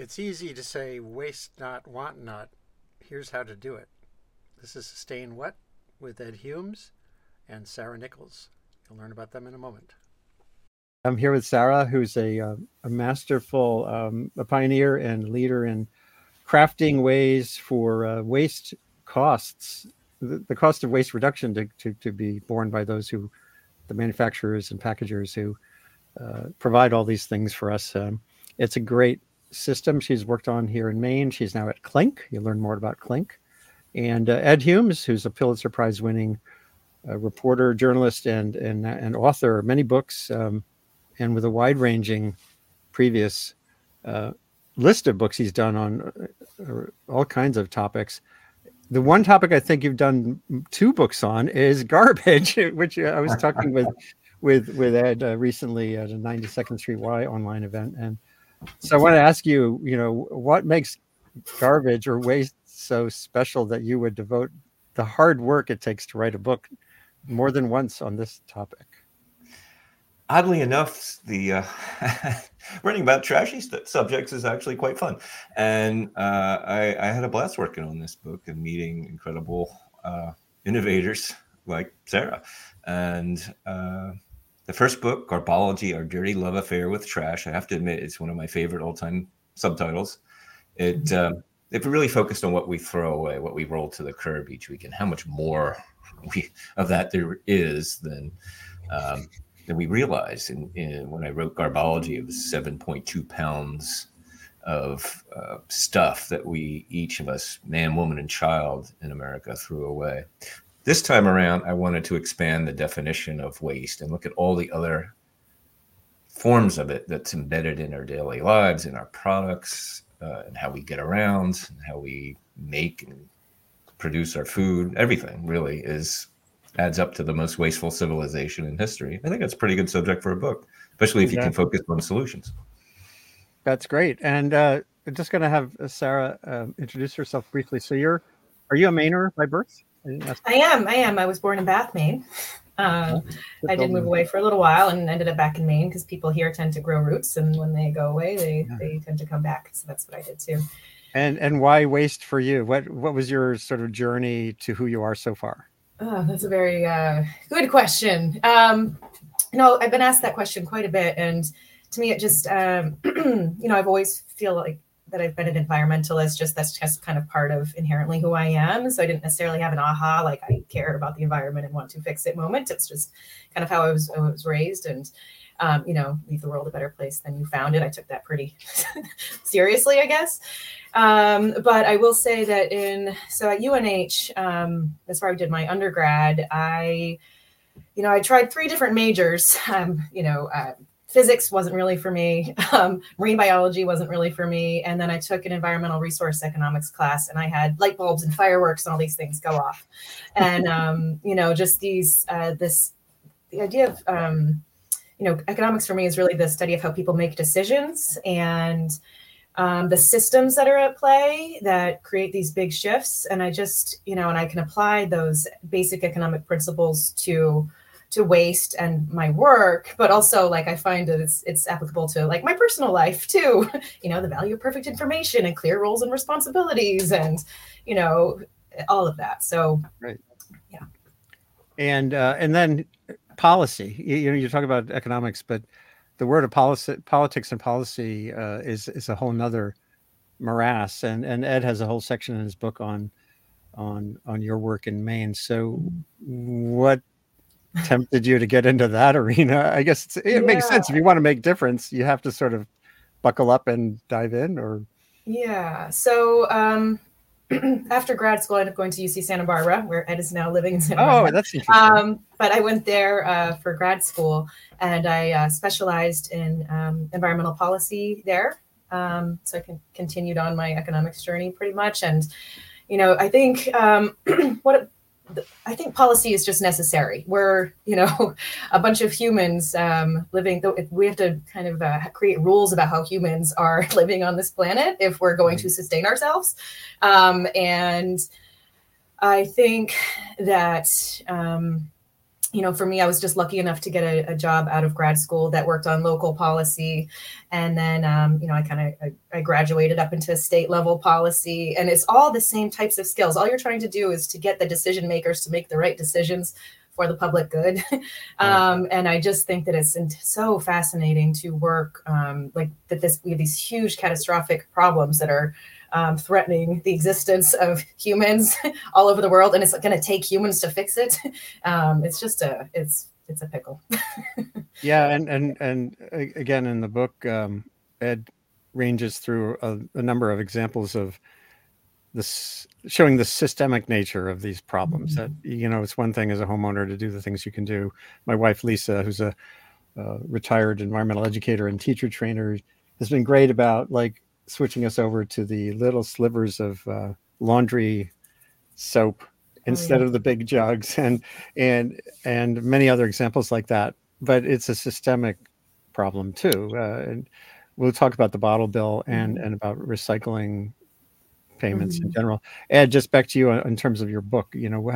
It's easy to say waste not, want not. Here's how to do it. This is Sustain What with Ed Humes and Sarah Nichols. You'll learn about them in a moment. I'm here with Sarah, who's a masterful, a pioneer and leader in crafting ways for waste costs, the cost of waste reduction to be borne by those who, the manufacturers and packagers who provide all these things for us. It's a great system she's worked on here in Maine. She's now at Clink. You'll learn more about Clink. And Ed Humes, who's a Pulitzer Prize winning reporter, journalist, and author of many books, and with a wide-ranging previous list of books he's done on all kinds of topics. The one topic I think you've done 2 books on is garbage, which I was talking with Ed recently at a 92nd Street Y online event. And so I want to ask you, what makes garbage or waste so special that you would devote the hard work it takes to write a book more than once on this topic? Oddly enough, the writing about trashy subjects is actually quite fun. And I had a blast working on this book and meeting incredible innovators like Sarah. And the first book, Garbology, Our Dirty Love Affair with Trash, I have to admit, it's one of my favorite all-time subtitles. It really focused on what we throw away, what we roll to the curb each week, and how much more of that there is than we realized. When I wrote Garbology, it was 7.2 pounds of stuff that we, each of us, man, woman, and child in America, threw away. This time around, I wanted to expand the definition of waste and look at all the other forms of it that's embedded in our daily lives, in our products, and how we get around, and how we make and produce our food. Everything really adds up to the most wasteful civilization in history. I think that's a pretty good subject for a book, especially if you can focus on solutions. That's great. And I'm just going to have Sarah introduce herself briefly. So are you a Mainer by birth? I am. I was born in Bath, Maine. I did move away for a little while and ended up back in Maine because people here tend to grow roots, and when they go away, they tend to come back. So that's what I did too. And why waste for you? What was your sort of journey to who you are so far? Oh, that's a very good question. I've been asked that question quite a bit, and to me, it just I've always feel like that I've been an environmentalist. That's just kind of part of inherently who I am. So I didn't necessarily have an aha, like I care about the environment and want to fix it moment. It's just kind of how I was raised, and leave the world a better place than you found it. I took that pretty seriously, I guess. But I will say that at UNH, that's where I did my undergrad. I tried 3 different majors. Physics wasn't really for me. Marine biology wasn't really for me. And then I took an environmental resource economics class, and I had light bulbs and fireworks and all these things go off. And, just the idea of, economics for me is really the study of how people make decisions and the systems that are at play that create these big shifts. And I just, and I can apply those basic economic principles to waste and my work, but also like I find that it's applicable to like my personal life too, the value of perfect information and clear roles and responsibilities and, all of that. So, right. Yeah. And then policy, you talk about economics, but the word of politics and policy is a whole nother morass. And Ed has a whole section in his book on your work in Maine. So what tempted you to get into that arena? I guess it makes sense. If you want to make difference, you have to sort of buckle up and dive in, or. Yeah. So after grad school, I ended up going to UC Santa Barbara, where Ed is now living in Santa Barbara. Oh, that's interesting. But I went there for grad school, and I specialized in environmental policy there. So I continued on my economics journey pretty much. And, I think I think policy is just necessary. We're, a bunch of humans living. We have to kind of create rules about how humans are living on this planet if we're going to sustain ourselves. And I think that for me, I was just lucky enough to get a job out of grad school that worked on local policy. And then, I graduated up into state level policy, and it's all the same types of skills. All you're trying to do is to get the decision makers to make the right decisions for the public good. And I just think that it's so fascinating to work we have these huge catastrophic problems that are threatening the existence of humans all over the world, and it's going to take humans to fix it. It's just it's a pickle. Yeah, and again in the book, Ed ranges through a number of examples of this, showing the systemic nature of these problems. That it's one thing as a homeowner to do the things you can do. My wife Lisa, who's a retired environmental educator and teacher trainer, has been great about switching us over to the little slivers of laundry soap instead of the big jugs, and many other examples like that. But it's a systemic problem too. And we'll talk about the bottle bill and about recycling payments in general. Ed, just back to you in terms of your book.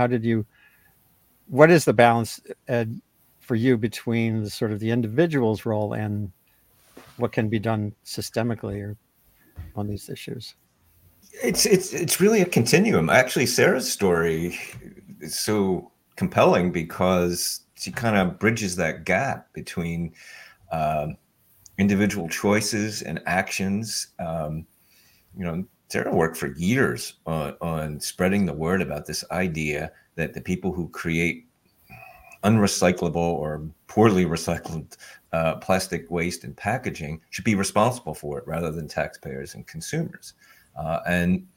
What is the balance, Ed, for you between the sort of the individual's role and what can be done systemically or on these issues? It's really a continuum. Actually, Sarah's story is so compelling because she kind of bridges that gap between individual choices and actions. Sarah worked for years on spreading the word about this idea that the people who create unrecyclable or poorly recycled plastic waste and packaging should be responsible for it rather than taxpayers and consumers. And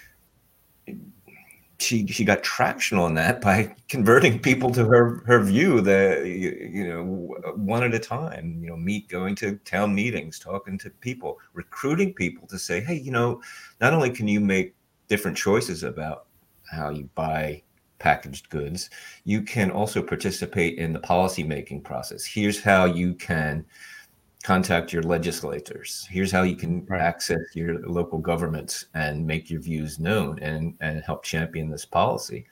she got traction on that by converting people to her view that, one at a time, going to town meetings, talking to people, recruiting people to say, hey, not only can you make different choices about how you buy packaged goods, you can also participate in the policy-making process. Here's how you can contact your legislators. Here's how you can access your local governments and make your views known and help champion this policy.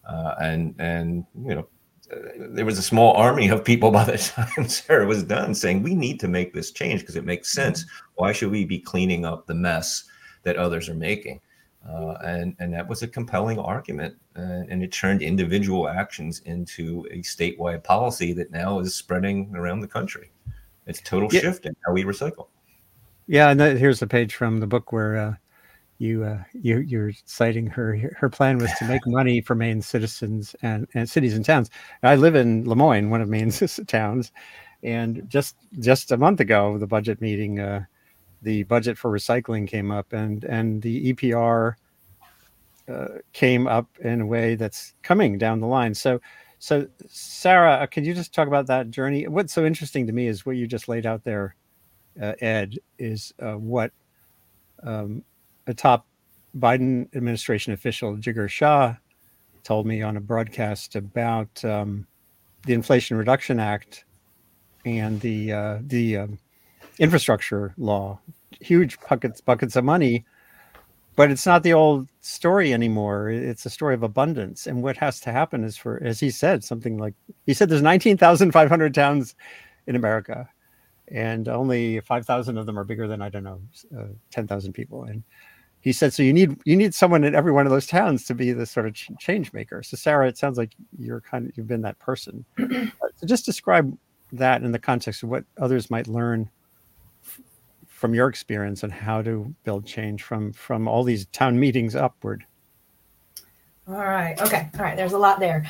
There was a small army of people by the time Sarah was done saying, we need to make this change because it makes sense. Why should we be cleaning up the mess that others are making? And that was a compelling argument. And it turned individual actions into a statewide policy that now is spreading around the country. It's a total shift in how we recycle. Yeah, and here's a page from the book where you're citing her plan was to make money for Maine citizens and cities and towns. And I live in Lemoyne, one of Maine's towns, and just a month ago, the budget meeting, the budget for recycling came up, and the EPR came up in a way that's coming down the line. So Sarah, could you just talk about that journey? What's so interesting to me is what you just laid out there, Ed, is what a top Biden administration official, Jigar Shah, told me on a broadcast about the Inflation Reduction Act and the infrastructure law. Huge buckets of money, but it's not the old story anymore. It's a story of abundance. And what has to happen is as he said, there's 19,500 towns in America, and only 5,000 of them are bigger than, 10,000 people. And he said, so you need someone in every one of those towns to be the sort of change maker. So Sarah, it sounds like you've been that person. So just describe that in the context of what others might learn from your experience and how to build change from all these town meetings upward. All right. Okay. All right. There's a lot there.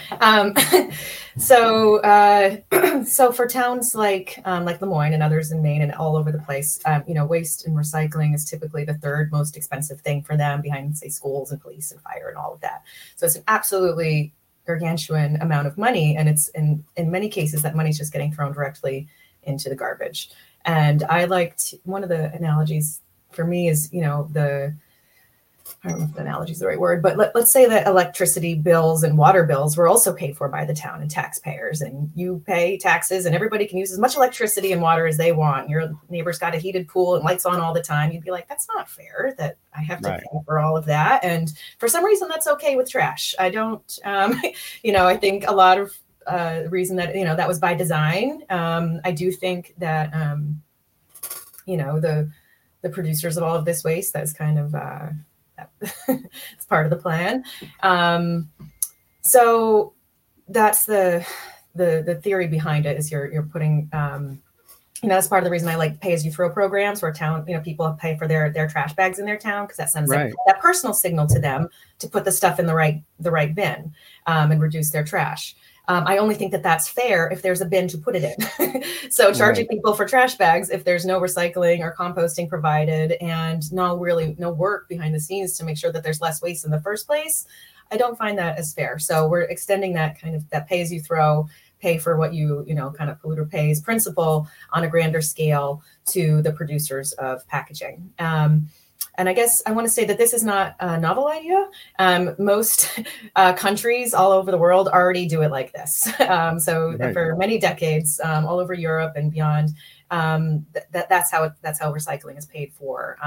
So for towns like Lemoyne and others in Maine and all over the place, waste and recycling is typically the third most expensive thing for them, behind, say, schools and police and fire and all of that. So it's an absolutely gargantuan amount of money, and it's in many cases that money's just getting thrown directly into the garbage. And I liked, one of the analogies for me is, I don't know if the analogy is the right word, but let's say that electricity bills and water bills were also paid for by the town and taxpayers, and you pay taxes and everybody can use as much electricity and water as they want. Your neighbor's got a heated pool and lights on all the time. You'd be like, that's not fair that I have to pay for all of that. And for some reason, that's okay with trash. I don't, I think a lot of reason that, that was by design. I do think that, the producers of all of this waste, that's kind of, it's part of the plan. So that's the theory behind it, is you're putting, that's part of the reason I like pay-as-you-throw programs, where people pay for their trash bags in their town, because that sends that personal signal to them to put the stuff in the right bin, and reduce their trash. I only think that that's fair if there's a bin to put it in. So charging people for trash bags if there's no recycling or composting provided, and no work behind the scenes to make sure that there's less waste in the first place, I don't find that as fair. So we're extending that pay-as-you-throw, pay for what kind of polluter pays principle on a grander scale to the producers of packaging. And I guess I want to say that this is not a novel idea. Most countries all over the world already do it like this. For many decades, all over Europe and beyond, that's how recycling is paid for.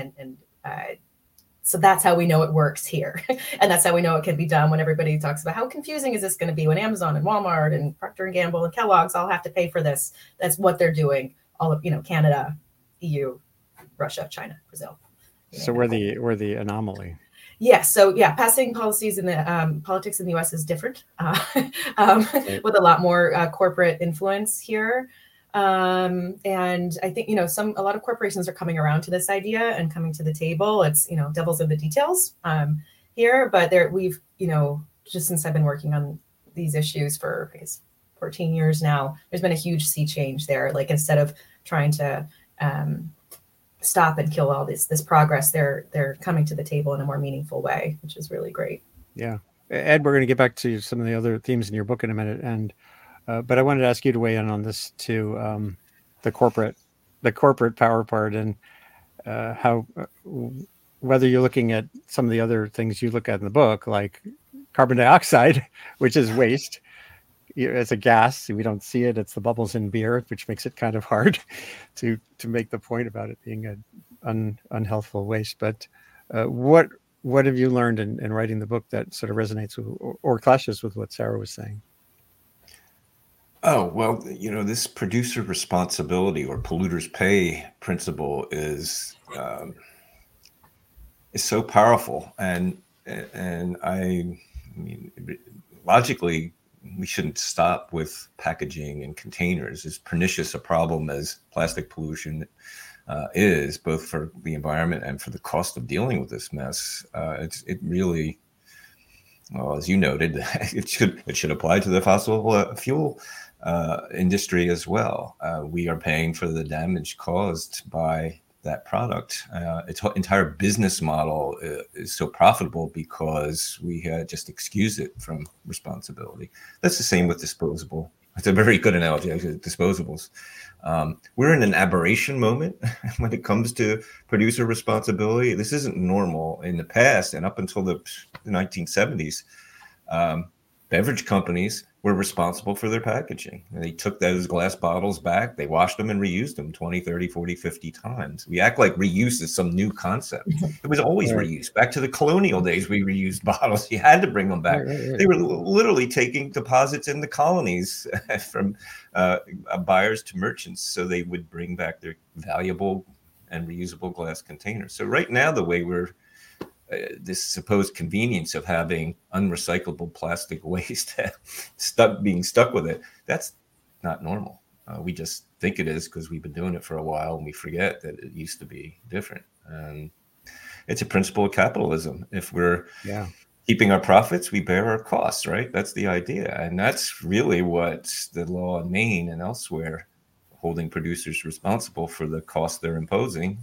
So that's how we know it works here. And that's how we know it can be done, when everybody talks about how confusing is this going to be when Amazon and Walmart and Procter & Gamble and Kellogg's all have to pay for this. That's what they're doing. All of, Canada, EU, Russia, China, Brazil. So we're the anomaly. Yeah. So passing policies in the politics in the U.S. is different, with a lot more corporate influence here. And I think, a lot of corporations are coming around to this idea and coming to the table. It's, devil's in the details here, but we've, just since I've been working on these issues for, I guess, 14 years now, there's been a huge sea change there. Like, instead of trying to stop and kill all this progress, they're coming to the table in a more meaningful way, which is really great. Yeah. Ed, we're going to get back to some of the other themes in your book in a minute. And but I wanted to ask you to weigh in on this too, the corporate power part, and how whether you're looking at some of the other things you look at in the book, like carbon dioxide, which is waste. It's a gas. We don't see it. It's the bubbles in beer, which makes it kind of hard to make the point about it being an unhealthful waste. But what have you learned in writing the book that sort of resonates with or clashes with what Sarah was saying? Oh, well, this producer responsibility or polluters pay principle is so powerful. And I mean, logically, we shouldn't stop with packaging and containers. As pernicious a problem as plastic pollution is, both for the environment and for the cost of dealing with this mess, it really, well, as you noted, it should apply to the fossil fuel industry as well. We are paying for the damage caused by that product. Its entire business model is so profitable because we just excuse it from responsibility. That's the same with disposable. It's a very good analogy, actually, disposables. We're in an aberration moment when it comes to producer responsibility. This isn't normal. In the past, and up until the 1970s, beverage companies were responsible for their packaging. And they took those glass bottles back, they washed them and reused them 20, 30, 40, 50 times. We act like reuse is some new concept. It was always reused. Back to the colonial days, we reused bottles. You had to bring them back. Right. They were literally taking deposits in the colonies from buyers to merchants, so they would bring back their valuable and reusable glass containers. So right now, the way we're this supposed convenience of having unrecyclable plastic waste being stuck with it, that's not normal. We just think it is because we've been doing it for a while, and we forget that it used to be different. It's a principle of capitalism. If we're keeping our profits, we bear our costs, right? That's the idea. And that's really what the law in Maine and elsewhere, holding producers responsible for the cost they're imposing,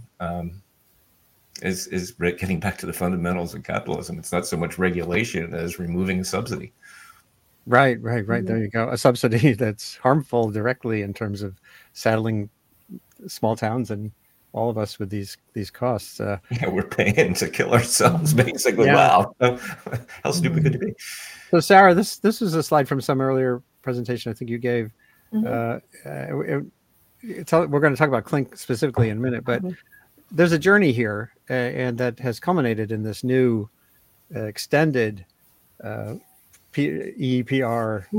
is getting back to the fundamentals of capitalism. It's not so much regulation as removing a subsidy. Right. There you go. A subsidy that's harmful directly in terms of saddling small towns and all of us with these costs. We're paying to kill ourselves, basically. Wow. How stupid could it be? So, Sarah, this is a slide from some earlier presentation I think you gave. We're going to talk about Clink specifically in a minute, but there's a journey here, and that has culminated in this new extended EPR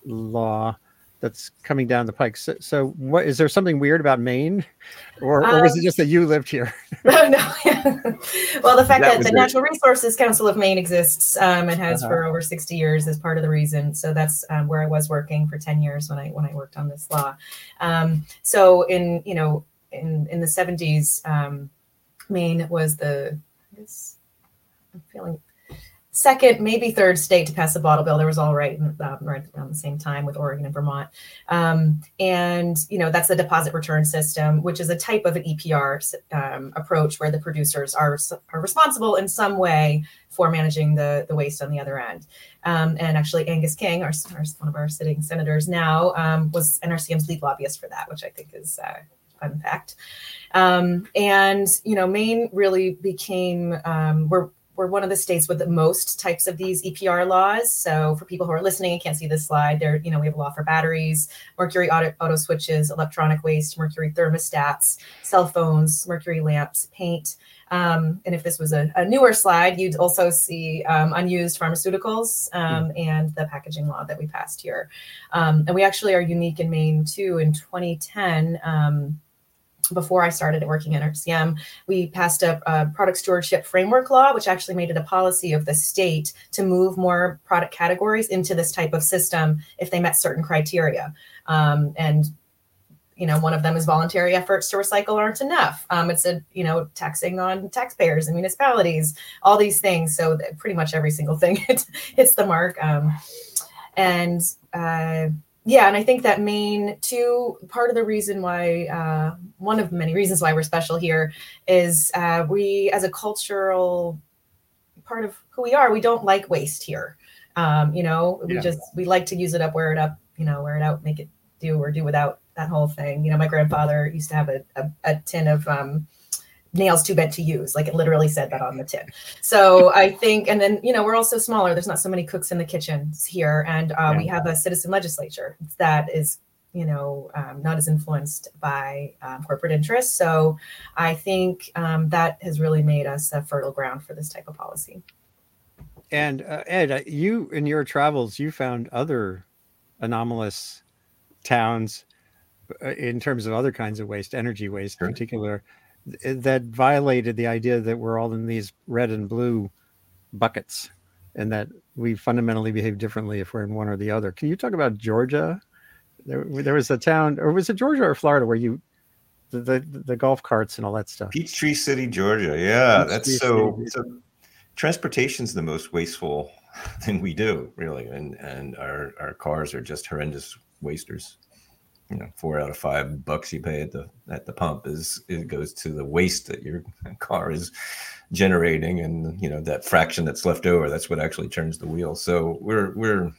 law that's coming down the pike. So what is there something weird about Maine, or was it Um, just that you lived here? No, no. Well, the fact That that was the it. Natural Resources Council of Maine exists and has Uh-huh. for over 60 years is part of the reason. So that's where I was working for 10 years when I worked on this law. So in the 70s, Maine was I guess I'm feeling second, maybe third state to pass a bottle bill. There was all right around the same time with Oregon and Vermont. And that's the deposit return system, which is a type of an EPR approach where the producers are responsible in some way for managing the waste on the other end. And actually, Angus King, one of our sitting senators now, was NRCM's lead lobbyist for that, which I think is a fun fact. And Maine really became we're one of the states with the most types of these EPR laws. So for people who are listening and can't see this slide, we have a law for batteries, mercury auto switches, electronic waste, mercury thermostats, cell phones, mercury lamps, paint. And if this was a newer slide, you'd also see unused pharmaceuticals and the packaging law that we passed here. And we actually are unique in Maine too. In 2010, before I started working at RCM, we passed a product stewardship framework law, which actually made it a policy of the state to move more product categories into this type of system if they met certain criteria. And one of them is voluntary efforts to recycle aren't enough. It's taxing on taxpayers and municipalities, all these things. So pretty much every single thing hits the mark. Yeah, and I think that Maine, too, part of the reason why, one of many reasons why we're special here is we, as a cultural part of who we are, we don't like waste here. We like to use it up, wear it out, make it do or do without, that whole thing. My grandfather used to have a tin of nails too bent to use, like it literally said that on the tin. So I think, and then we're also smaller, there's not so many cooks in the kitchens here, and we have a citizen legislature that is not as influenced by corporate interests. So I think that has really made us a fertile ground for this type of policy. And Ed, you in your travels, you found other anomalous towns in terms of other kinds of waste, energy waste in particular, that violated the idea that we're all in these red and blue buckets and that we fundamentally behave differently if we're in one or the other. Can you talk about Georgia? There was a town, or was it Georgia or Florida, where the golf carts and all that stuff? Peachtree City, Georgia. Yeah, that's so transportation's the most wasteful thing we do, really. And our cars are just horrendous wasters. 4 out of $5 you pay at the pump it goes to the waste that your car is generating, and that fraction that's left over, that's what actually turns the wheel. So we're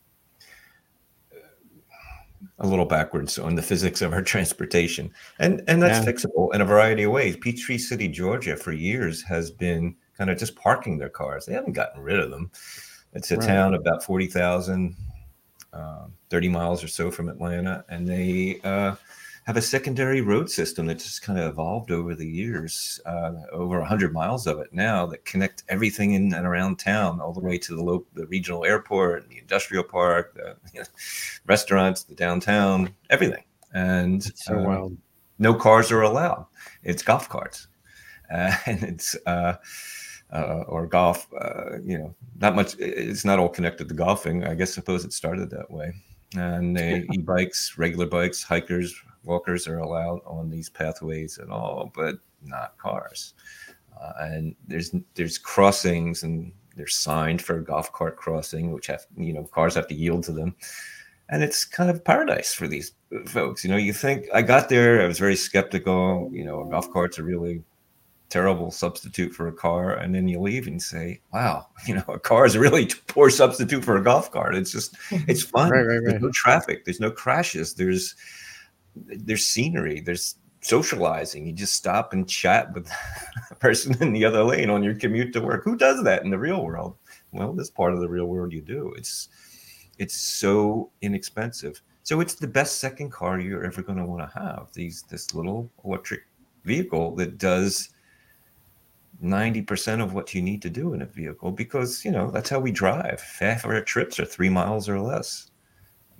a little backwards on the physics of our transportation, and that's fixable in a variety of ways. Peachtree City, Georgia, for years has been kind of just parking their cars. They haven't gotten rid of them. It's a town about 40,000. 30 miles or so from Atlanta, and they have a secondary road system that just kind of evolved over the years, over 100 miles of it now, that connect everything in and around town, all the way to the regional airport, the industrial park, the restaurants, the downtown, everything. And so wild. No cars are allowed. It's golf carts, and it's or golf, not much. It's not all connected to golfing. I suppose it started that way. And e-bikes, regular bikes, hikers, walkers are allowed on these pathways and all, but not cars. And there's crossings, and they're signed for a golf cart crossing, which cars have to yield to them. And it's kind of paradise for these folks. You think, I got there, I was very skeptical. Golf carts are really terrible substitute for a car, and then you leave and say, wow, a car is a really poor substitute for a golf cart. It's just, it's fun. Right. There's no traffic, there's no crashes, there's scenery, there's socializing. You just stop and chat with a person in the other lane on your commute to work. Who does that in the real world? Well, this part of the real world you do. It's so inexpensive. So it's the best second car you're ever going to want to have. This little electric vehicle that does 90% of what you need to do in a vehicle, because that's how we drive. Half of our trips are 3 miles or less.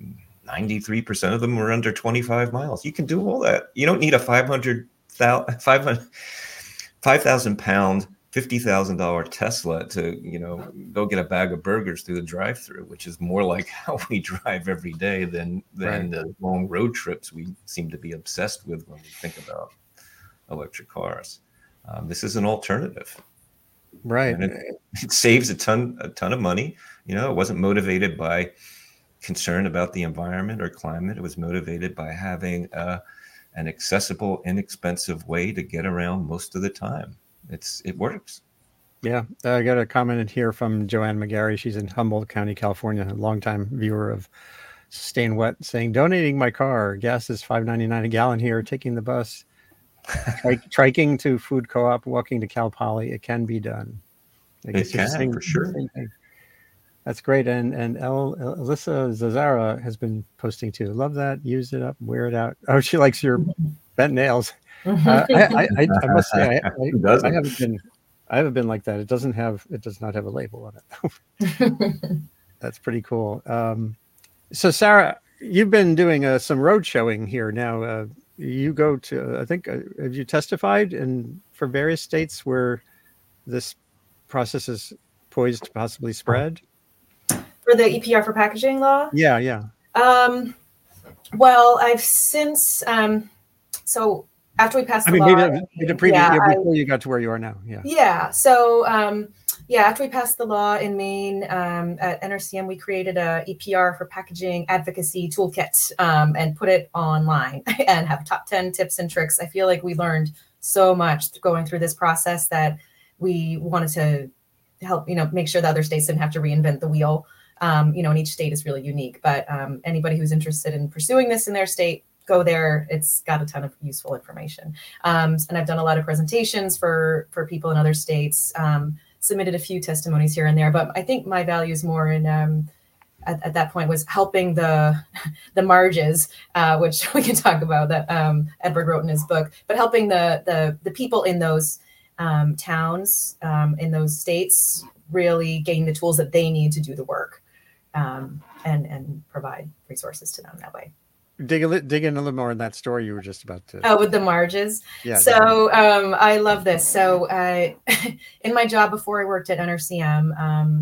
93% of them were under 25 miles. You can do all that. You don't need a 5,000 pound, $50,000 Tesla to, go get a bag of burgers through the drive-through, which is more like how we drive every day than Right. the long road trips we seem to be obsessed with when we think about electric cars. This is an alternative. Right. And it saves a ton of money. It wasn't motivated by concern about the environment or climate. It was motivated by having an accessible, inexpensive way to get around most of the time. It works. Yeah, I got a comment in here from Joanne McGarry. She's in Humboldt County, California, a longtime viewer of Sustain Wet, saying, donating my car. Gas is $5.99 a gallon here. Taking the bus, triking to food co-op, walking to Cal Poly. It can be done. I guess It can, for sure. That's great. And Alyssa Zazara has been posting too. Love that. Use it up. Wear it out. Oh, she likes your bent nails. I must say, I haven't been like that. It does not have a label on it. That's pretty cool. So Sarah, you've been doing some road showing here now. You go to, I think, have you testified for various states where this process is poised to possibly spread? For the EPR for packaging law? Yeah. Well, I've since, so after we passed the law. Before you got to where you are now. Yeah. Yeah. So, after we passed the law in Maine, at NRCM, we created a EPR for packaging advocacy toolkit, and put it online and have top 10 tips and tricks. I feel like we learned so much going through this process that we wanted to help, make sure that other states didn't have to reinvent the wheel. And each state is really unique, but anybody who's interested in pursuing this in their state, go there. It's got a ton of useful information. And I've done a lot of presentations for people in other states, submitted a few testimonies here and there, but I think my value is more in, at that point, was helping the marges, which we can talk about, that Edward wrote in his book, but helping the people in those towns, in those states, really gain the tools that they need to do the work, and provide resources to them that way. Dig in a little more in that story you were just about to. Oh, with the marges. Yeah. So I love this. So in my job before I worked at NRCM,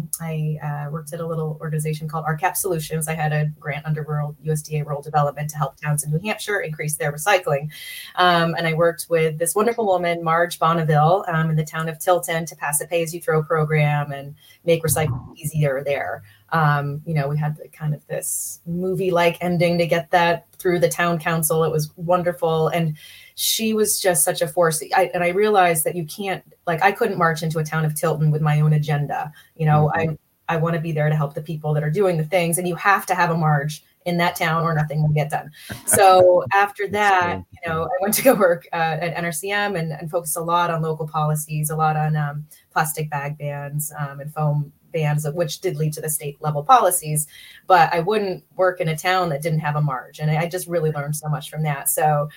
I worked at a little organization called RCAP Solutions. I had a grant under USDA Rural Development to help towns in New Hampshire increase their recycling. And I worked with this wonderful woman, Marge Bonneville, in the town of Tilton, to pass a pay-as-you-throw program and make recycling easier there. We had kind of this movie-like ending to get that through the town council. It was wonderful. And she was just such a force. I realized that you can't, I couldn't march into a town of Tilton with my own agenda. I want to be there to help the people that are doing the things, and you have to have a Marge in that town or nothing will get done. So after that, I went to go work at NRCM and focused a lot on local policies, a lot on plastic bag bans and foam bans, which did lead to the state level policies, but I wouldn't work in a town that didn't have a Marge. And I just really learned so much from that. So,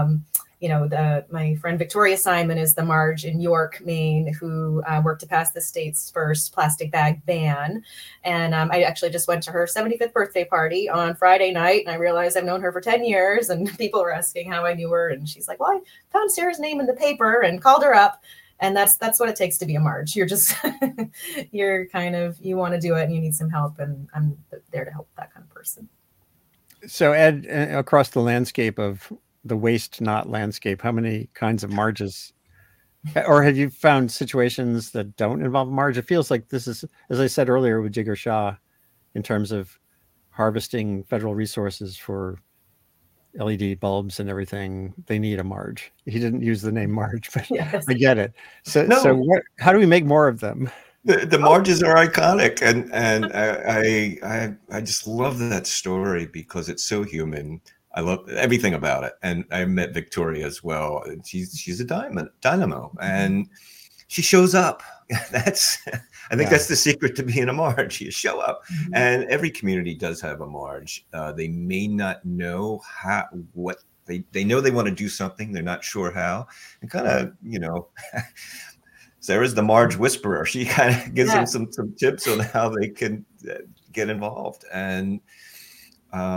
my friend Victoria Simon is the Marge in York, Maine, who worked to pass the state's first plastic bag ban. And I actually just went to her 75th birthday party on Friday night, and I realized I've known her for 10 years, and people were asking how I knew her. And she's like, well, I found Sarah's name in the paper and called her up. And that's what it takes to be a Marge. You're just, you want to do it and you need some help. And I'm there to help that kind of person. So Ed, across the landscape of the waste not landscape, how many kinds of Marges, or have you found situations that don't involve a Marge? It feels like this is, as I said earlier with Jigar Shah, in terms of harvesting federal resources for LED bulbs and everything, they need a Marge. He didn't use the name Marge, but yes. I get it. So how do we make more of them? The Marges are iconic, and I just love that story because it's so human. I love everything about it, and I met Victoria as well. And she's a dynamo, and she shows up. I think that's the secret to being a Marge. You show up, and every community does have a Marge. They may not know what they know they want to do something. They're not sure how, and kind of Sarah's the Marge whisperer. She kind of gives them some tips on how they can get involved, and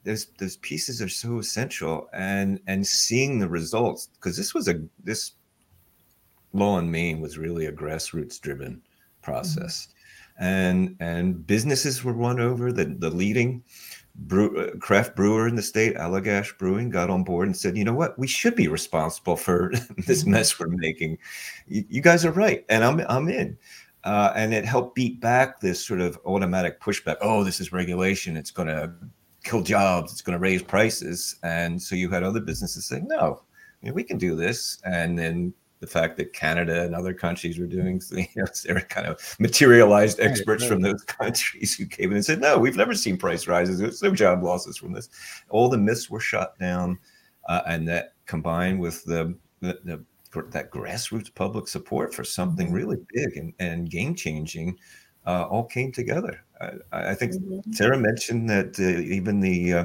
those pieces are so essential, and seeing the results, because this Law in Maine was really a grassroots driven process, and businesses were won over. The leading craft brewer in the state, Allagash Brewing, got on board and said, you know what, we should be responsible for this mess we're making. You guys are right, and I'm in. And it helped beat back this sort of automatic pushback. Oh, this is regulation. It's going to kill jobs. It's going to raise prices. And so you had other businesses saying, no, we can do this. And then the fact that Canada and other countries were doing, they're kind of materialized experts from those countries who came in and said, no, we've never seen price rises. There's no job losses from this. All the myths were shut down. And that combined with that grassroots public support for something really big and game-changing all came together. I think Sarah mentioned that even the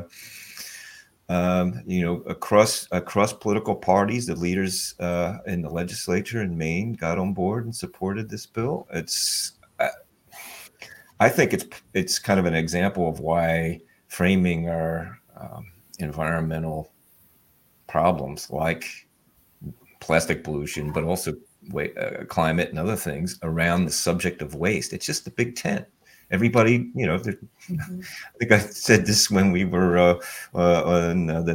across political parties, the leaders in the legislature in Maine got on board and supported this bill. I think it's kind of an example of why framing our environmental problems like plastic pollution, but also climate and other things around the subject of waste. It's just the big tent. Everybody, I think I said this when we were on the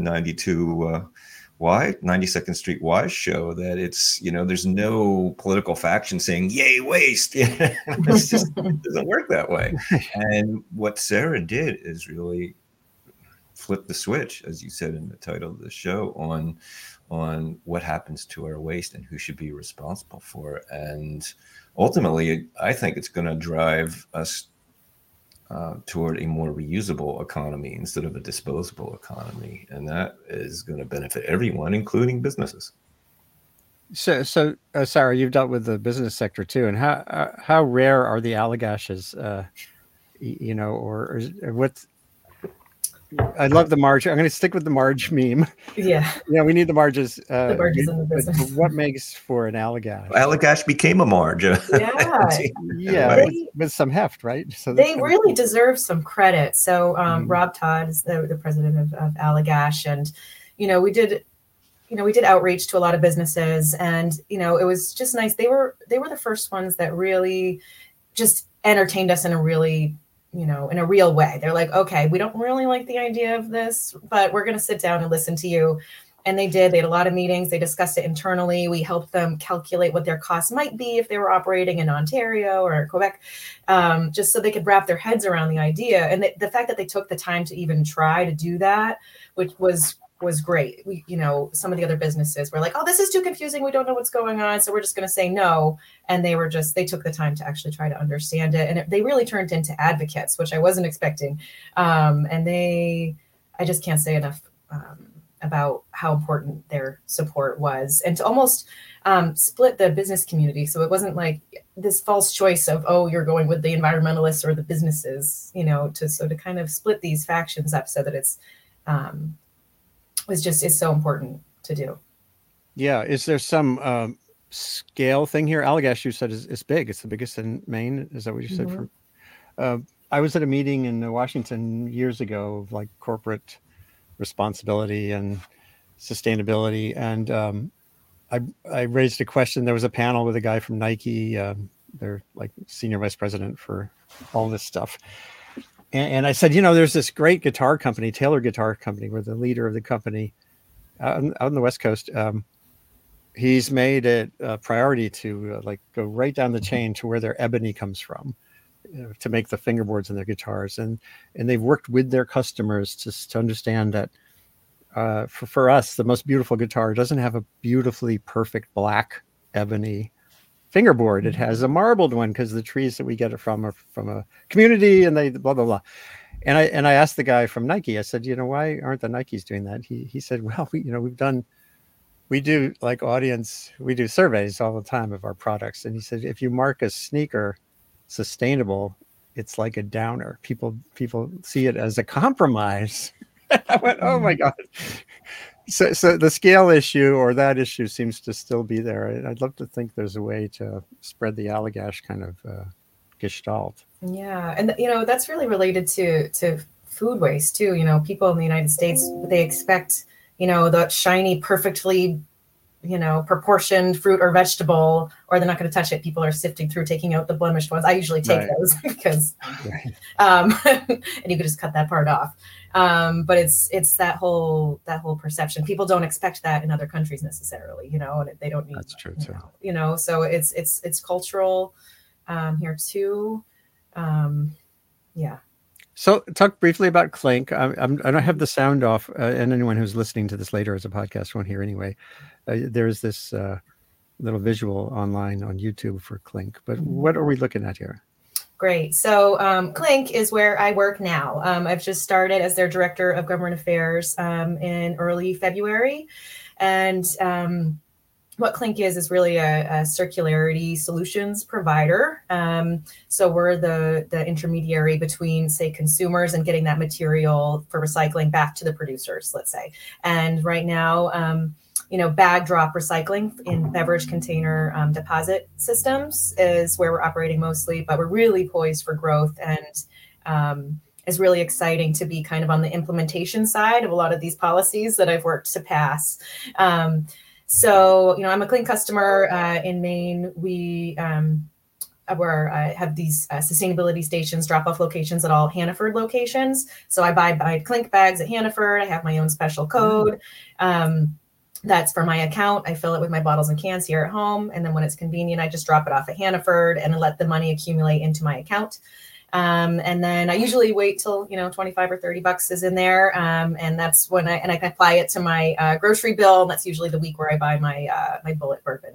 92nd Street Y show, that it's, there's no political faction saying, yay, waste. It's just, it doesn't work that way. And what Sarah did is really flip the switch, as you said in the title of the show, on what happens to our waste and who should be responsible for it. And ultimately, I think it's going to drive us toward a more reusable economy instead of a disposable economy. And that is going to benefit everyone, including businesses. So Sarah, you've dealt with the business sector too. And how rare are the Allagashes, or what's, I love the Marge. I'm going to stick with the Marge meme. Yeah. Yeah, we need the Marges. The Marges in the business. What makes for an Allagash? Allagash became a Marge. Yeah, with some heft, right? So they really deserve some credit. So Rob Todd is the president of Allagash, and we did outreach to a lot of businesses, and it was just nice. They were the first ones that really just entertained us in a really in a real way. They're like, okay, we don't really like the idea of this, but we're going to sit down and listen to you. And they did. They had a lot of meetings. They discussed it internally. We helped them calculate what their costs might be if they were operating in Ontario or Quebec, just so they could wrap their heads around the idea. And the fact that they took the time to even try to do that, which was great. We, some of the other businesses were like, oh, this is too confusing. We don't know what's going on. So we're just going to say no. And they took the time to actually try to understand it. And they really turned into advocates, which I wasn't expecting. And I just can't say enough about how important their support was, and to almost split the business community. So it wasn't like this false choice of, oh, you're going with the environmentalists or the businesses, to kind of split these factions up so that it's so important to do. Yeah. Is there some scale thing here? Allagash, you said is big. It's the biggest in Maine. Is that what you said? I was at a meeting in Washington years ago of like corporate responsibility and sustainability. And I raised a question. There was a panel with a guy from Nike. They're like senior vice president for all this stuff. And I said, there's this great guitar company, Taylor Guitar Company, where the leader of the company out on the West Coast, he's made it a priority to go right down the chain to where their ebony comes from, to make the fingerboards in their guitars. And they've worked with their customers to understand that for us, the most beautiful guitar doesn't have a beautifully perfect black ebony fingerboard. It has a marbled one because the trees that we get it from are from a community, and they blah blah blah. And I asked the guy from Nike, I said, why aren't the Nikes doing that? He said, well, we do surveys all the time of our products. And he said, if you mark a sneaker sustainable, it's like a downer. People see it as a compromise. I went, oh my God. So the scale issue or that issue seems to still be there. I'd love to think there's a way to spread the Allagash kind of gestalt. Yeah. And, that's really related to food waste too. You know, people in the United States, they expect, you know, the shiny, perfectly, you know, proportioned fruit or vegetable, or they're not going to touch it. People are sifting through, taking out the blemished ones. I usually take those because, and you could just cut that part off. But it's that whole perception. People don't expect that in other countries necessarily, you know, and they don't need. That's true too. You know, so it's cultural here too. Yeah. So talk briefly about Clink. I don't have the sound off, and anyone who's listening to this later as a podcast won't hear anyway. There's this little visual online on YouTube for Clink, but what are we looking at here? Great. So Clink is where I work now. I've just started as their Director of Government Affairs in early February. And what Clink is really a circularity solutions provider. So we're the intermediary between, say, consumers and getting that material for recycling back to the producers, let's say. And right now, you know, bag drop recycling in beverage container deposit systems is where we're operating mostly, but we're really poised for growth, and it's really exciting to be kind of on the implementation side of a lot of these policies that I've worked to pass. So, you know, I'm a Clink customer in Maine. We have these sustainability stations, drop-off locations at all Hannaford locations. So I buy Clink bags at Hannaford. I have my own special code. That's for my account. I fill it with my bottles and cans here at home. And then when it's convenient, I just drop it off at Hannaford and let the money accumulate into my account. And then I usually wait till, you know, 25 or 30 bucks is in there. And that's when I can apply it to my grocery bill. And that's usually the week where I buy my bullet bourbon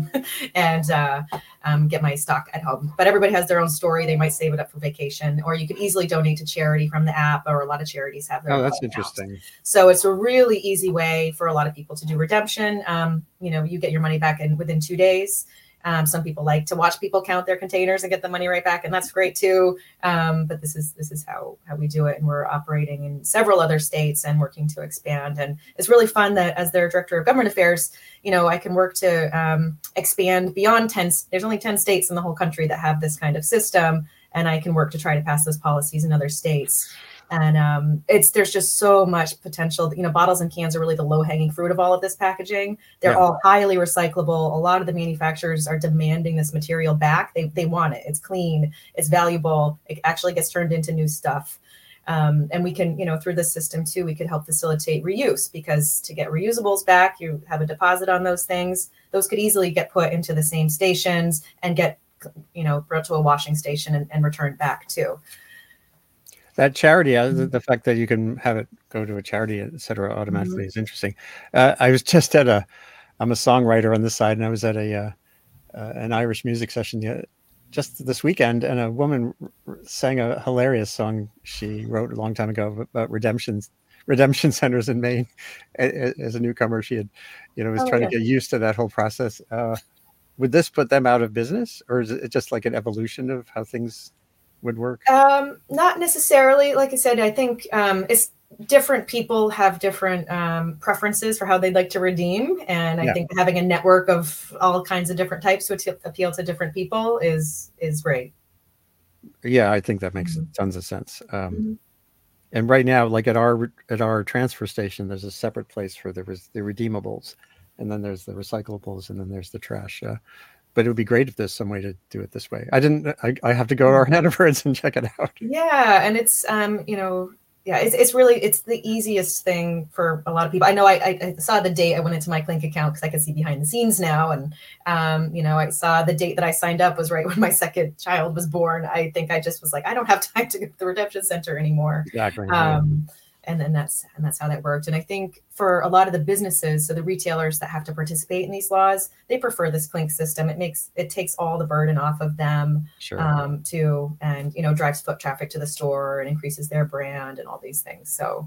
and get my stock at home. But everybody has their own story. They might save it up for vacation, or you could easily donate to charity from the app, or a lot of charities have their own. Oh, that's account. interesting. So it's a really easy way for a lot of people to do redemption. You know, you get your money back within 2 days. Some people like to watch people count their containers and get the money right back, and that's great too. But this is how we do it, and we're operating in several other states and working to expand. And it's really fun that as their Director of Government Affairs, you know, I can work to expand beyond 10. There's only 10 states in the whole country that have this kind of system, and I can work to try to pass those policies in other states. And there's just so much potential. You know, bottles and cans are really the low-hanging fruit of all of this packaging. They're all highly recyclable. A lot of the manufacturers are demanding this material back. They want it. It's clean. It's valuable. It actually gets turned into new stuff. And we can, you know, through this system too, we could help facilitate reuse, because to get reusables back, you have a deposit on those things. Those could easily get put into the same stations and get, you know, brought to a washing station and returned back too. That charity, the fact that you can have it go to a charity, et cetera, automatically is interesting. I was just I'm a songwriter on this side, and I was at an Irish music session just this weekend, and a woman sang a hilarious song she wrote a long time ago about redemption centers in Maine. As a newcomer, she had, you know, was trying to get used to that whole process. Would this put them out of business, or is it just like an evolution of how things would work? Not necessarily. Like I said, I think it's different people have different preferences for how they'd like to redeem. And I think having a network of all kinds of different types to appeal to different people is great. Yeah, I think that makes tons of sense. And right now, like at our transfer station, there's a separate place for the redeemables, and then there's the recyclables, and then there's the trash. But it would be great if there's some way to do it this way. I have to go to our Hannafords and check it out. Yeah. And it's, you know, it's the easiest thing for a lot of people. I know I saw the date I went into my Clink account because I can see behind the scenes now. And, you know, I saw the date that I signed up was right when my second child was born. I think I just was like, I don't have time to go to the redemption center anymore. Exactly. And then that's how that worked. And I think for a lot of the businesses, so the retailers that have to participate in these laws, they prefer this Clink system. It takes all the burden off of them, too, and, you know, drives foot traffic to the store and increases their brand and all these things. So,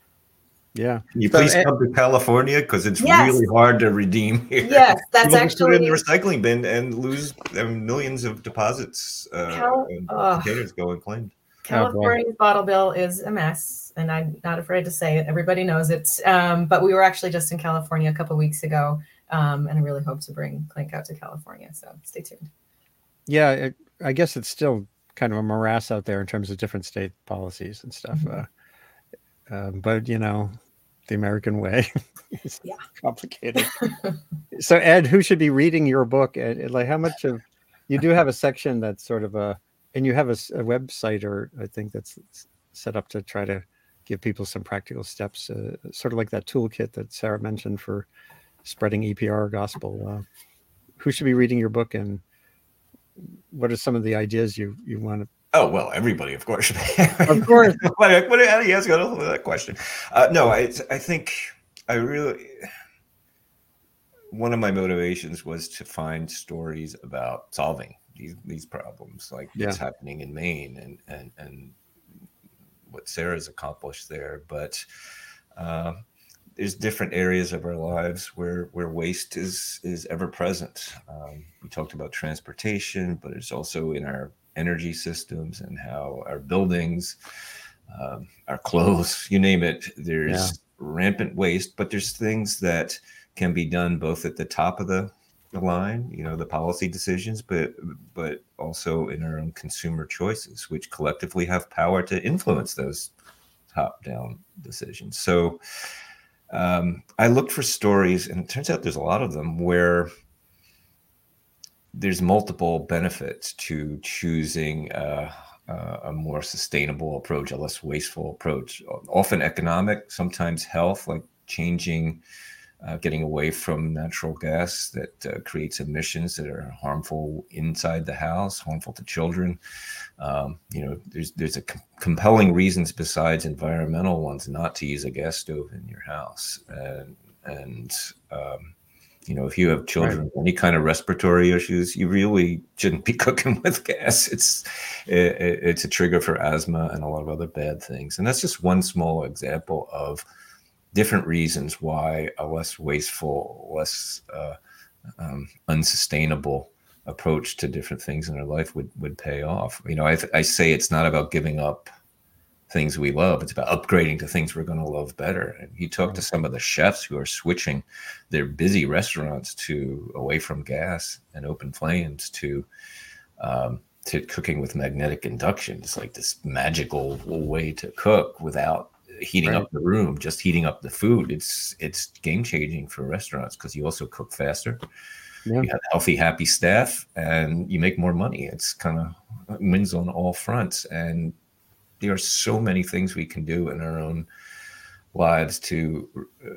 yeah. Can you please come to California, because it's really hard to redeem here. Yes, that's People actually put it in the recycling bin and lose millions of depotsits. And containers go unclaimed. California's bottle bill is a mess, and I'm not afraid to say it. Everybody knows it. But we were actually just in California a couple of weeks ago, and I really hope to bring Clink out to California. So stay tuned. Yeah, I guess it's still kind of a morass out there in terms of different state policies and stuff. but the American way is Yeah. complicated. So Ed, who should be reading your book? Ed, like how much of you do have a section that's sort of and you have a website, or I think that's set up to try to give people some practical steps, sort of like that toolkit that Sarah mentioned for spreading EPR gospel. Who should be reading your book, and what are some of the ideas you want to? Oh, well, everybody, of course. Of course. What do you ask that question? No, I think one of my motivations was to find stories about solving these problems, like what's happening in Maine and what Sarah's accomplished there. But there's different areas of our lives where waste is ever present. We talked about transportation, but it's also in our energy systems and how our buildings, our clothes, you name it, there's rampant waste, but there's things that can be done both at the top of the line, the policy decisions, but also in our own consumer choices, which collectively have power to influence those top-down decisions. So I looked for stories, and it turns out there's a lot of them where there's multiple benefits to choosing a more sustainable approach, a less wasteful approach, often economic, sometimes health, like changing, getting away from natural gas that creates emissions that are harmful inside the house, harmful to children. There's compelling reasons besides environmental ones not to use a gas stove in your house. And if you have children with any kind of respiratory issues, you really shouldn't be cooking with gas. It's a trigger for asthma and a lot of other bad things. And that's just one small example of different reasons why a less wasteful, less unsustainable approach to different things in our life would pay off. I say it's not about giving up things we love. It's about upgrading to things we're going to love better. And you talk to some of the chefs who are switching their busy restaurants away from gas and open flames to cooking with magnetic induction. It's like this magical way to cook without heating up the room, just heating up the food. It's game changing for restaurants because you also cook faster. You have healthy, happy staff, and you make more money. It's kind of wins on all fronts. And there are so many things we can do in our own lives to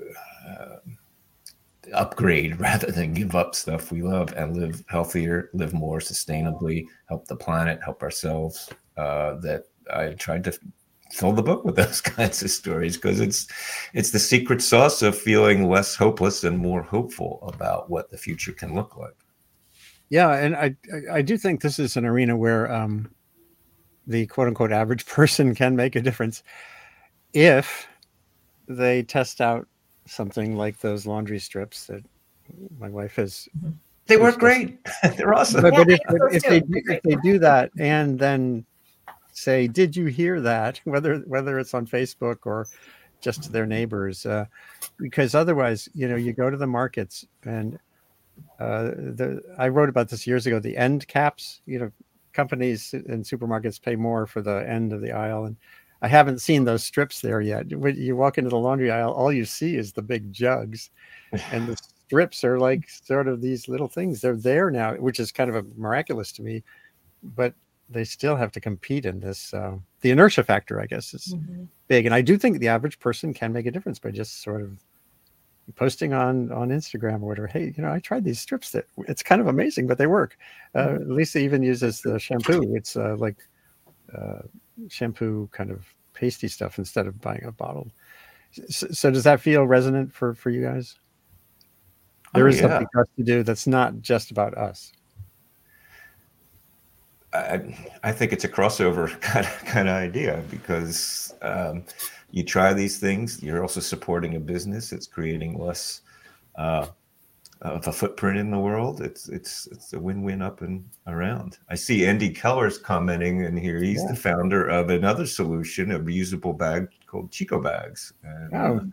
upgrade rather than give up stuff we love and live healthier, live more sustainably, help the planet, help ourselves. That I tried to fill the book with those kinds of stories because it's the secret sauce of feeling less hopeless and more hopeful about what the future can look like. Yeah, and I do think this is an arena where the quote unquote average person can make a difference if they test out something like those laundry strips that my wife has. They work great. They're awesome. But if they do that and then say, did you hear that? Whether it's on Facebook or just to their neighbors, because otherwise, you go to the markets and I wrote about this years ago, the end caps, companies and supermarkets pay more for the end of the aisle. And I haven't seen those strips there yet. When you walk into the laundry aisle, all you see is the big jugs, and the strips are like sort of these little things. They're there now, which is kind of miraculous to me, but they still have to compete in this. The inertia factor, I guess, is big. And I do think the average person can make a difference by just sort of posting on Instagram or whatever. Hey, I tried these strips that it's kind of amazing, but they work. Lisa even uses the shampoo. It's like shampoo kind of pasty stuff instead of buying a bottle. So does that feel resonant for you guys? There is something for us to do that's not just about us. I think it's a crossover kind of idea because you try these things. You're also supporting a business. It's creating less of a footprint in the world. It's a win-win up and around. I see Andy Keller's commenting in here. He's the founder of another solution, a reusable bag called Chico Bags. And,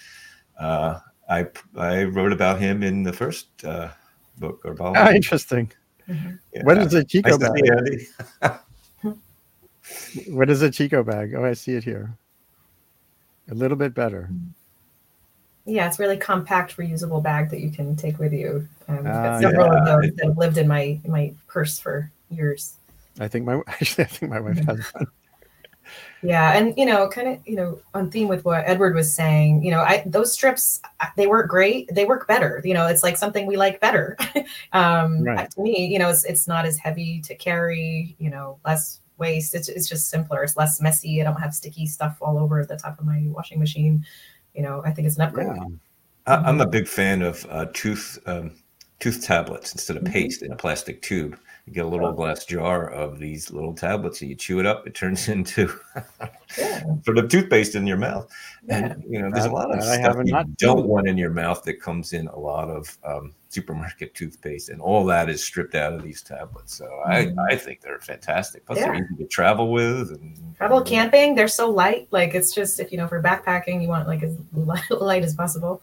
I wrote about him in the first book. Or interesting. Yeah. What is a Chico bag? What is a Chico bag? Oh, I see it here. A little bit better. Yeah, it's really compact, reusable bag that you can take with you. I've got Ah, several of yeah. those that have lived in my purse for years. I think my wife has one. Yeah, and kind of on theme with what Edward was saying, those strips, they work great. They work better. It's like something we like better. Right. To me, it's not as heavy to carry. Less waste. It's just simpler. It's less messy. I don't have sticky stuff all over the top of my washing machine. I think it's an upgrade. Yeah. I'm a big fan of tooth tablets instead of paste in a plastic tube. You get a little glass jar of these little tablets, and you chew it up. It turns into sort of toothpaste in your mouth. And there's a lot of stuff you don't want in your mouth that comes in a lot of supermarket toothpaste, and all that is stripped out of these tablets. So I think they're fantastic. Plus, they're easy to travel with. And travel camping, they're so light. Like it's just if for backpacking, you want like as light as possible.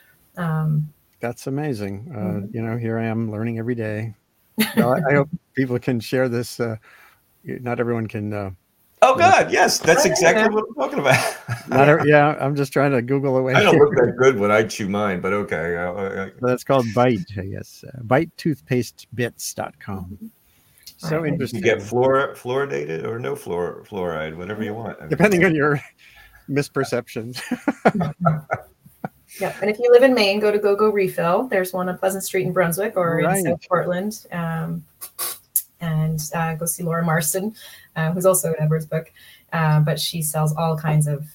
That's amazing. Here I am learning every day. Well, I hope people can share this. Not everyone can. Oh God, yes, that's exactly what I'm talking about. I'm just trying to Google away. I don't look that good when I chew mine, but okay. That's called Bite, I guess. BiteToothpasteBits.com. So interesting. You get fluoridated or no fluoride, whatever you want. Depending on your misperceptions. Yeah, and if you live in Maine, go to GoGo Refill. There's one on Pleasant Street in Brunswick or in South Portland. And go see Laura Marston, who's also in Edward's book. But she sells all kinds of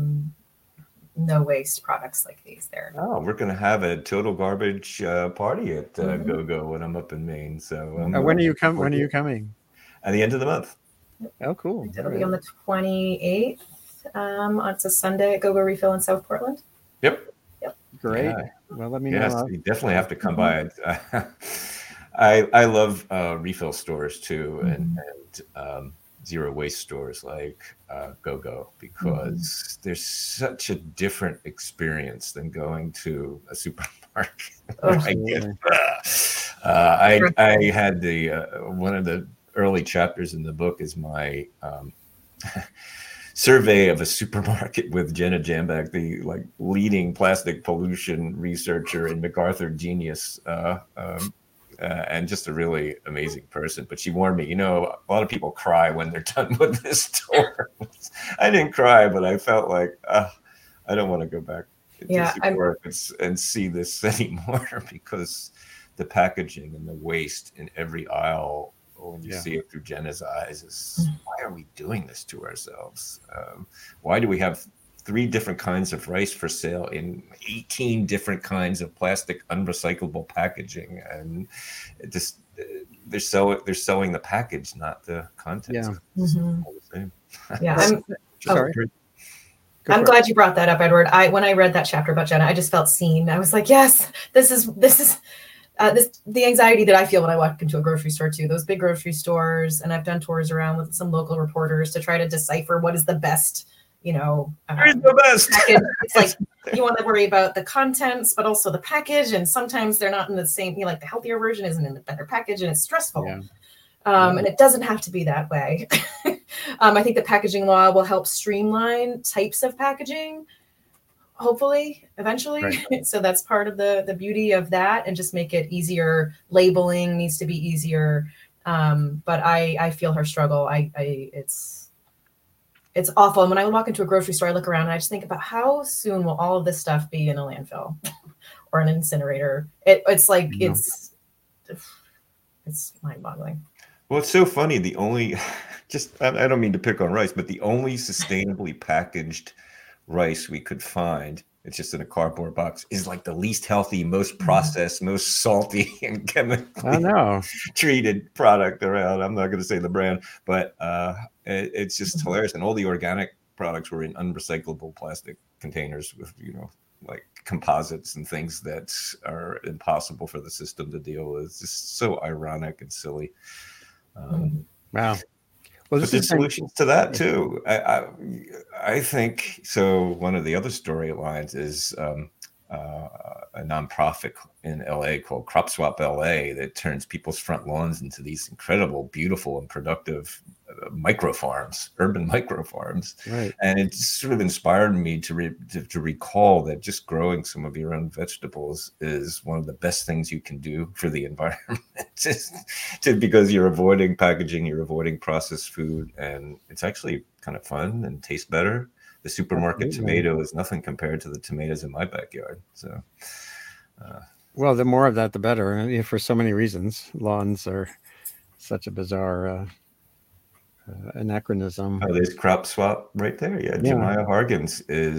no waste products like these there. Oh, we're going to have a total garbage party at GoGo when I'm up in Maine. So when are you coming? At the end of the month. Oh, cool. It'll be on the 28th. It's a Sunday at GoGo Refill in South Portland. Yep. Great. Yeah. Well, let me know. You definitely have to come by. I love refill stores too, and zero waste stores like GoGo, because there's such a different experience than going to a supermarket. I had the one of the early chapters in the book is my survey of a supermarket with Jenna Jambak, the leading plastic pollution researcher and MacArthur genius, and just a really amazing person. But she warned me, a lot of people cry when they're done with this store. I didn't cry, but I felt like I don't want to go back to supermarkets and see this anymore, because the packaging and the waste in every aisle, when you see it through Jenna's eyes, is why are we doing this to ourselves? Why do we have 3 different kinds of rice for sale in 18 different kinds of plastic unrecyclable packaging? And just they're selling the package, not the contents. All the same. I'm glad you brought that up, Edward. When I read that chapter about Jenna, I just felt seen. I was like, yes, this is the anxiety that I feel when I walk into a grocery store too. Those big grocery stores, and I've done tours around with some local reporters to try to decipher what is the best. Where's the best? Package. It's like you want to worry about the contents, but also the package, and sometimes they're not in the same. The healthier version isn't in the better package, and it's stressful. And it doesn't have to be that way. I think the packaging law will help streamline types of packaging. Hopefully, eventually. Right. So that's part of the beauty of that, and just make it easier. Labeling needs to be easier. But I feel her struggle. It's awful. And when I walk into a grocery store, I look around and I just think about how soon will all of this stuff be in a landfill or an incinerator. It's like it's mind-boggling. Well, it's so funny. The only I don't mean to pick on rice, but the only sustainably packaged rice we could find, it's just in a cardboard box, is the least healthy, most processed, most salty and chemically treated product around. I'm not going to say the brand, but it's just hilarious. And all the organic products were in unrecyclable plastic containers with composites and things that are impossible for the system to deal with. It's just so ironic and silly. Wow. Well, but there's solutions to that too. I think so. One of the other storylines is a nonprofit in LA called Crop Swap LA that turns people's front lawns into these incredible, beautiful, and productive micro farms, urban micro farms. Right. And it sort of inspired me to recall that just growing some of your own vegetables is one of the best things you can do for the environment. Because you're avoiding packaging, you're avoiding processed food, and it's actually kind of fun and tastes better. The supermarket tomato is nothing compared to the tomatoes in my backyard. So, well, the more of that, the better. I mean, for so many reasons. Lawns are such a bizarre anachronism. Oh, there's Crop Swap right there. Yeah, Yeah. Jemiah Hargens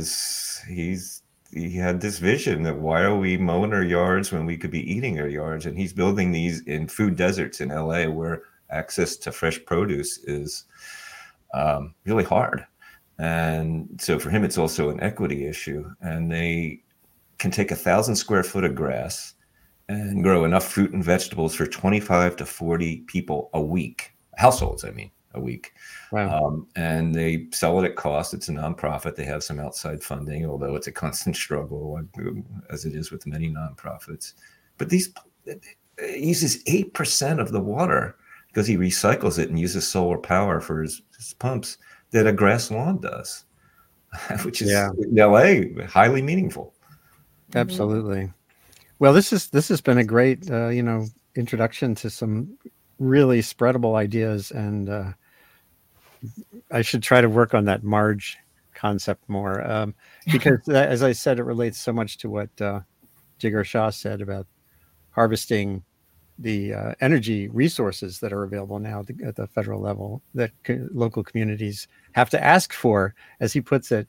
he had this vision that why are we mowing our yards when we could be eating our yards? And he's building these in food deserts in LA where access to fresh produce is really hard. And so for him, it's also an equity issue. And they can take 1,000 square foot of grass and grow enough fruit and vegetables for 25 to 40 people a week, households, I mean, a week. Wow. And they sell it at cost. It's a nonprofit. They have some outside funding, although it's a constant struggle, as it is with many nonprofits. But it uses 8% of the water because he recycles it and uses solar power for his pumps that a grass lawn does, which is in LA highly meaningful. Absolutely. Well, this has been a great introduction to some really spreadable ideas, and I should try to work on that Marge concept more because, as I said, it relates so much to what Jigar Shah said about harvesting the energy resources that are available now at the federal level that local communities have to ask for. As he puts it,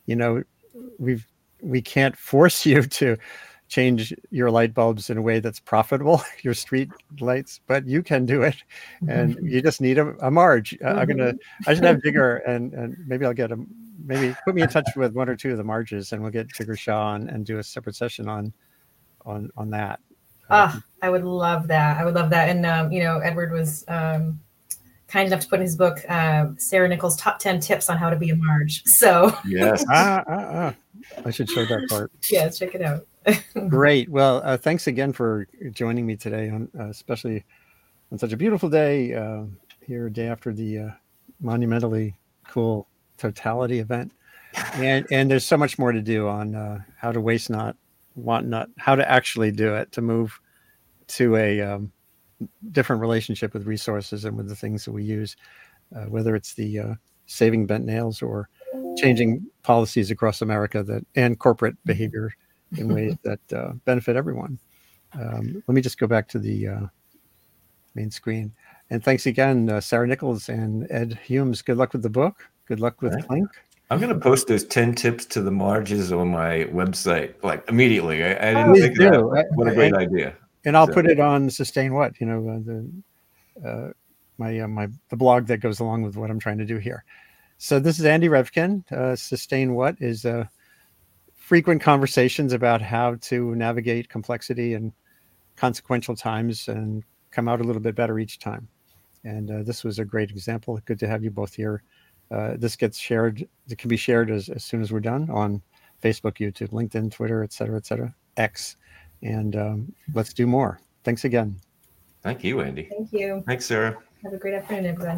we can't force you to change your light bulbs in a way that's profitable, your street lights, but you can do it, and you just need a Marge. I should have Jigar, and maybe I'll get him. Maybe put me in touch with one or two of the Marges, and we'll get Jigar Shah on and do a separate session on that. I would love that. And, Edward was kind enough to put in his book, Sarah Nichols' Top 10 Tips on How to Be a Marge. So yes, I should show that part. Yeah, check it out. Great. Well, thanks again for joining me today, especially on such a beautiful day here, day after the monumentally cool Totality event. And there's so much more to do on how to waste not, want not, how to actually do it, to move to a different relationship with resources and with the things that we use, whether it's the saving bent nails or changing policies across America and corporate behavior in ways that benefit everyone. Let me just go back to the main screen. And thanks again, Sarah Nichols and Ed Humes. Good luck with the book. Good luck with Clink. I'm going to post those 10 tips to the Marges on my website, like immediately. I didn't think of that. What a great idea. And I'll put it on Sustain What, the blog that goes along with what I'm trying to do here. So this is Andy Revkin. Sustain What is frequent conversations about how to navigate complexity and consequential times and come out a little bit better each time. And this was a great example. Good to have you both here. This gets shared. It can be shared as soon as we're done on Facebook, YouTube, LinkedIn, Twitter, et cetera, X. And let's do more. Thanks again. Thank you, Andy. Thank you. Thanks, Sarah. Have a great afternoon, everyone.